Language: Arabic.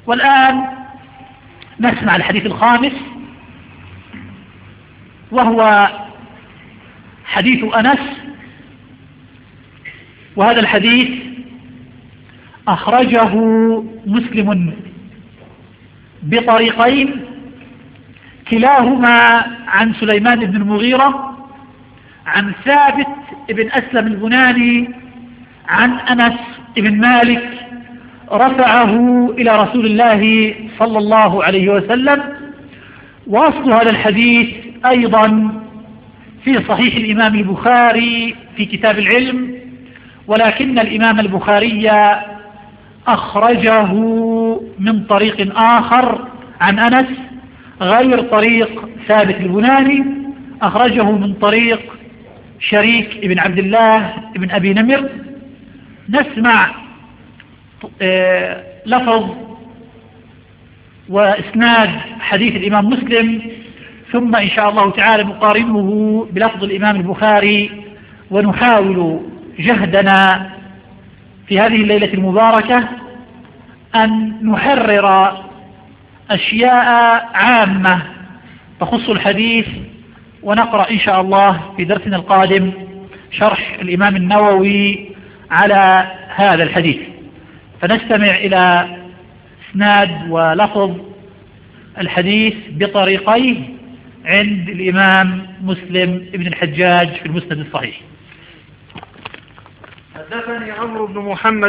والآن نسمع الحديث الخامس، وهو حديث أنس. وهذا الحديث أخرجه مسلم بطريقين، كلاهما عن سليمان بن المغيرة عن ثابت بن أسلم البناني عن أنس بن مالك رفعه إلى رسول الله صلى الله عليه وسلم. وأصل هذا الحديث أيضا في صحيح الإمام البخاري في كتاب العلم، ولكن الإمام البخاري أخرجه من طريق آخر عن أنس غير طريق ثابت البناني، أخرجه من طريق شريك بن عبد الله بن أبي نمر. نسمع لفظ وإسناد حديث الإمام مسلم، ثم إن شاء الله تعالى نقارنه بلفظ الإمام البخاري، ونحاول جهدنا في هذه الليلة المباركة أن نحرر أشياء عامة تخص الحديث، ونقرأ إن شاء الله في درسنا القادم شرح الإمام النووي على هذا الحديث. فنستمع إلى إسناد ولفظ الحديث بطريقيه عند الإمام مسلم بن الحجاج في المسند الصحيح. حدثني عمرو بن محمد